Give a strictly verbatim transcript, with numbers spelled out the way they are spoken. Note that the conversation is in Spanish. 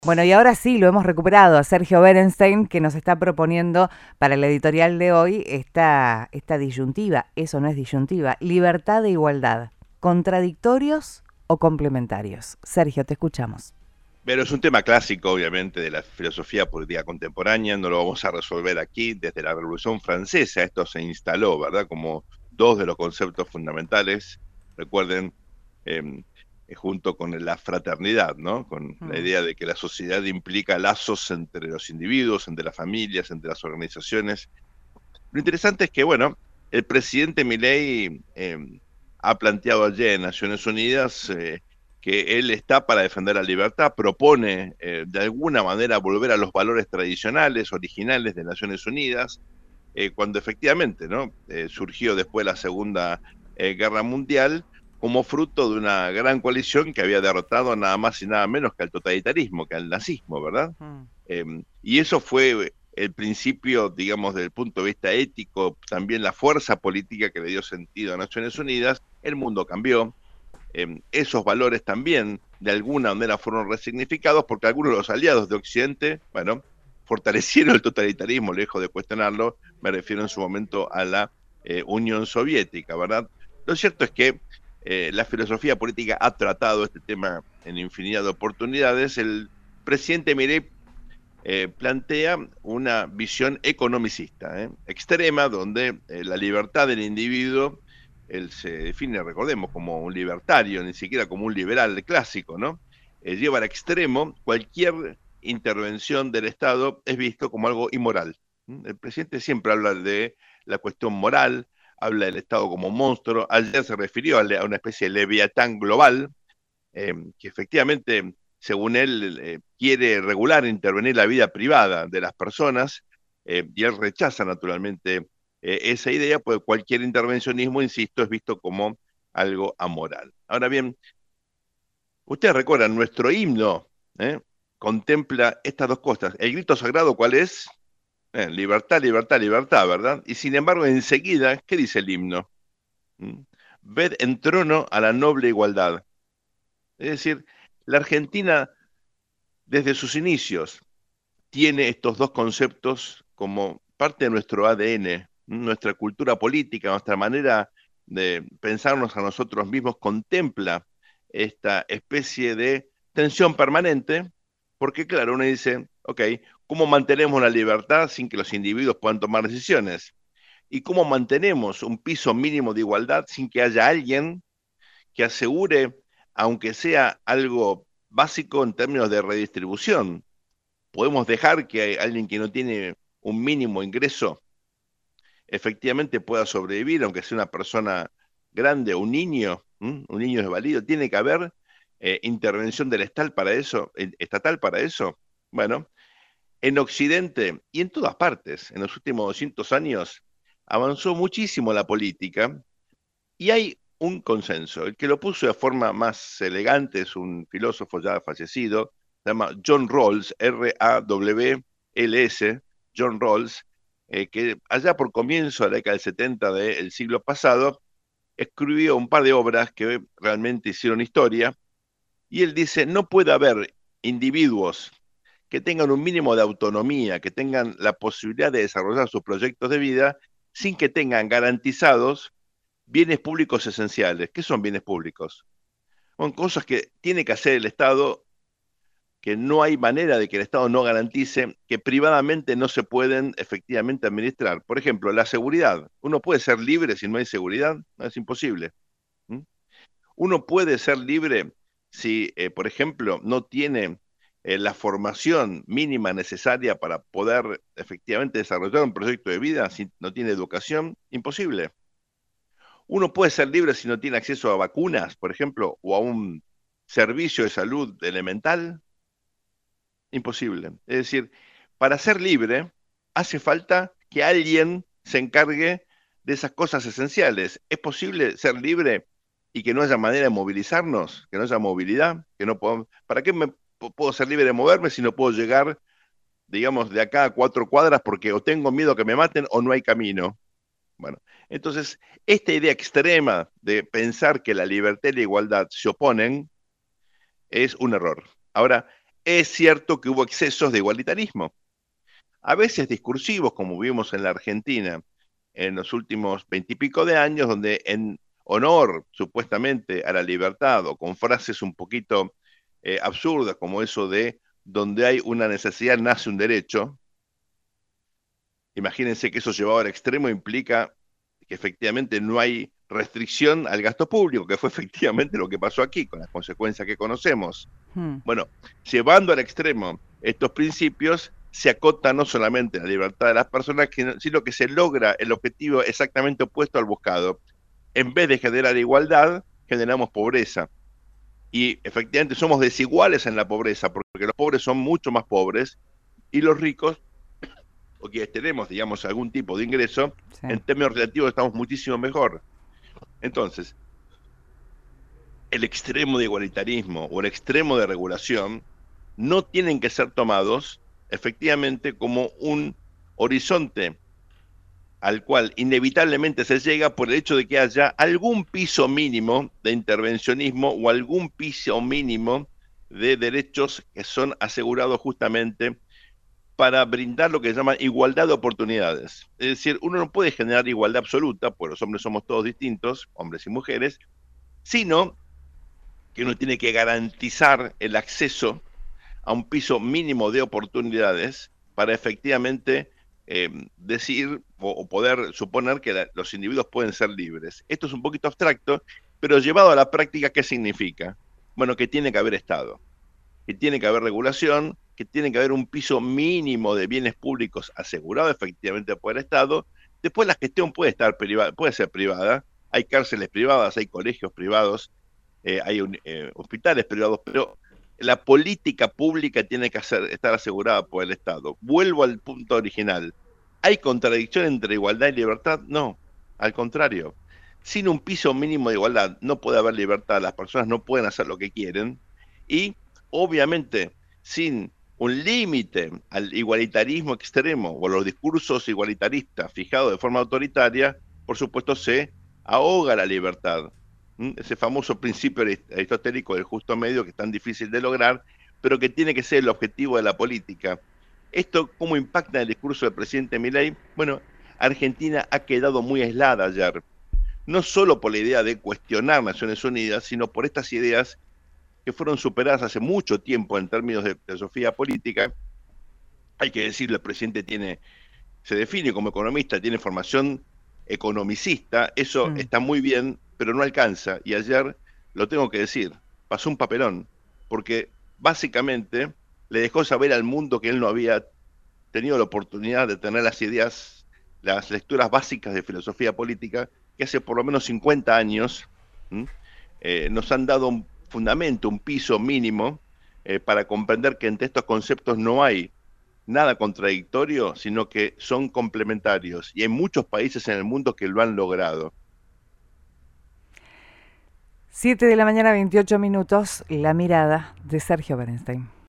Bueno, y ahora sí, lo hemos recuperado a Sergio Berenstein, que nos está proponiendo para el editorial de hoy esta, esta disyuntiva, eso no es disyuntiva, libertad e igualdad, contradictorios o complementarios. Sergio, te escuchamos. Pero es un tema clásico, obviamente, de la filosofía política contemporánea, no lo vamos a resolver aquí. Desde la Revolución Francesa esto se instaló, ¿verdad? Como dos de los conceptos fundamentales, recuerden, eh, junto con la fraternidad, ¿no? Con la Mm. idea de que la sociedad implica lazos entre los individuos, entre las familias, entre las organizaciones. Lo interesante es que, bueno, el presidente Milei eh, ha planteado ayer en Naciones Unidas eh, que él está para defender la libertad, propone eh, de alguna manera volver a los valores tradicionales, originales de Naciones Unidas, eh, cuando efectivamente, ¿no? Eh, surgió después de la Segunda eh, Guerra Mundial como fruto de una gran coalición que había derrotado nada más y nada menos que al totalitarismo, que al nazismo, ¿verdad? Mm. Eh, y eso fue el principio, digamos, desde el punto de vista ético, también la fuerza política que le dio sentido a Naciones Unidas. El mundo cambió. Eh, esos valores también, de alguna manera, fueron resignificados porque algunos de los aliados de Occidente, bueno, fortalecieron el totalitarismo, lejos de cuestionarlo. Me refiero en su momento a la eh, Unión Soviética, ¿verdad? Lo cierto es que eh, la filosofía política ha tratado este tema en infinidad de oportunidades. El presidente Milei eh, plantea una visión economicista, ¿eh? extrema, donde eh, la libertad del individuo, él se define, recordemos, como un libertario, ni siquiera como un liberal clásico, ¿no? Eh, lleva al extremo cualquier intervención del Estado es visto como algo inmoral. ¿Mm? El presidente siempre habla de la cuestión moral, habla del Estado como un monstruo. Ayer se refirió a, a una especie de leviatán global, eh, que efectivamente, según él, eh, quiere regular, intervenir la vida privada de las personas, eh, y él rechaza naturalmente eh, esa idea, pues cualquier intervencionismo, insisto, es visto como algo amoral. Ahora bien, ustedes recuerdan, nuestro himno ¿eh? contempla estas dos cosas. El grito sagrado, ¿cuál es? Eh, libertad, libertad, libertad, ¿verdad? Y sin embargo, enseguida, ¿qué dice el himno? ¿Mm? Ved en trono a la noble igualdad. Es decir, la Argentina desde sus inicios tiene estos dos conceptos como parte de nuestro A D N, nuestra cultura política, nuestra manera de pensarnos a nosotros mismos contempla esta especie de tensión permanente, porque claro, uno dice, ok, ¿cómo mantenemos la libertad sin que los individuos puedan tomar decisiones? ¿Y cómo mantenemos un piso mínimo de igualdad sin que haya alguien que asegure, aunque sea algo básico en términos de redistribución? ¿Podemos dejar que alguien que no tiene un mínimo ingreso efectivamente pueda sobrevivir, aunque sea una persona grande, un niño, ¿m? un niño desvalido? ¿Tiene que haber eh, intervención del estatal para eso? eh, estatal para eso? Bueno, en Occidente y en todas partes, en los últimos doscientos años, avanzó muchísimo la política y hay un consenso. El que lo puso de forma más elegante es un filósofo ya fallecido, se llama John Rawls, R A W L S, John Rawls, eh, que allá por comienzo de la década del setenta del siglo pasado, escribió un par de obras que realmente hicieron historia, y él dice, no puede haber individuos que tengan un mínimo de autonomía, que tengan la posibilidad de desarrollar sus proyectos de vida sin que tengan garantizados bienes públicos esenciales. ¿Qué son bienes públicos? Son cosas que tiene que hacer el Estado, que no hay manera de que el Estado no garantice, que privadamente no se pueden efectivamente administrar. Por ejemplo, la seguridad. Uno puede ser libre si no hay seguridad, no, es imposible. ¿Mm? Uno puede ser libre si, eh, por ejemplo, no tiene eh, la formación mínima necesaria para poder efectivamente desarrollar un proyecto de vida, si no tiene educación, imposible. Uno puede ser libre si no tiene acceso a vacunas, por ejemplo, o a un servicio de salud elemental. Imposible. Es decir, para ser libre hace falta que alguien se encargue de esas cosas esenciales. ¿Es posible ser libre y que no haya manera de movilizarnos? ¿Que no haya movilidad? Que no podamos... ¿Para qué me puedo ser libre de moverme si no puedo llegar, digamos, de acá a cuatro cuadras porque o tengo miedo que me maten o no hay camino? Bueno, entonces, esta idea extrema de pensar que la libertad y la igualdad se oponen es un error. Ahora, Es cierto que hubo excesos de igualitarismo, a veces discursivos, como vimos en la Argentina en los últimos veintipico de años, donde en honor supuestamente a la libertad o con frases un poquito eh, absurdas como eso de donde hay una necesidad nace un derecho. Imagínense que eso llevado al extremo implica que efectivamente no hay restricción al gasto público, que fue efectivamente lo que pasó aquí, con las consecuencias que conocemos. Hmm. Bueno, llevando al extremo estos principios, se acota no solamente la libertad de las personas, sino que se logra el objetivo exactamente opuesto al buscado. En vez de generar igualdad, generamos pobreza. Y efectivamente somos desiguales en la pobreza, porque los pobres son mucho más pobres y los ricos, o quienes tenemos, digamos, algún tipo de ingreso, Sí. en términos relativos estamos muchísimo mejor. Entonces, el extremo de igualitarismo o el extremo de regulación no tienen que ser tomados efectivamente como un horizonte al cual inevitablemente se llega por el hecho de que haya algún piso mínimo de intervencionismo o algún piso mínimo de derechos que son asegurados justamente para brindar lo que se llama igualdad de oportunidades. Es decir, uno no puede generar igualdad absoluta, porque los hombres somos todos distintos, hombres y mujeres, sino que uno tiene que garantizar el acceso a un piso mínimo de oportunidades para efectivamente eh, decir o, o, poder suponer que la, los individuos pueden ser libres. Esto es un poquito abstracto, pero llevado a la práctica, ¿qué significa? Bueno, que tiene que haber Estado, que tiene que haber regulación, que tiene que haber un piso mínimo de bienes públicos asegurado efectivamente por el Estado. Después la gestión puede estar privada, puede ser privada, hay cárceles privadas, hay colegios privados, eh, hay un, eh, hospitales privados, pero la política pública tiene que hacer, estar asegurada por el Estado. Vuelvo al punto original. ¿Hay contradicción entre igualdad y libertad? No, al contrario. Sin un piso mínimo de igualdad no puede haber libertad, las personas no pueden hacer lo que quieren y obviamente sin un límite al igualitarismo extremo o a los discursos igualitaristas fijados de forma autoritaria, por supuesto se ahoga la libertad. Ese famoso principio aristotélico del justo medio que es tan difícil de lograr, pero que tiene que ser el objetivo de la política. ¿Esto cómo impacta en el discurso del presidente Milei? Bueno, Argentina ha quedado muy aislada ayer, no solo por la idea de cuestionar Naciones Unidas, sino por estas ideas que fueron superadas hace mucho tiempo en términos de filosofía política. Hay que decirlo, el presidente tiene, se define como economista, tiene formación economicista, eso Mm. está muy bien, pero no alcanza. Y ayer, lo tengo que decir, pasó un papelón, porque básicamente le dejó saber al mundo que él no había tenido la oportunidad de tener las ideas, las lecturas básicas de filosofía política, que hace por lo menos cincuenta años eh, nos han dado un fundamento, un piso mínimo, eh, para comprender que entre estos conceptos no hay nada contradictorio, sino que son complementarios. Y hay muchos países en el mundo que lo han logrado. siete de la mañana, veintiocho minutos, la mirada de Sergio Berenstein.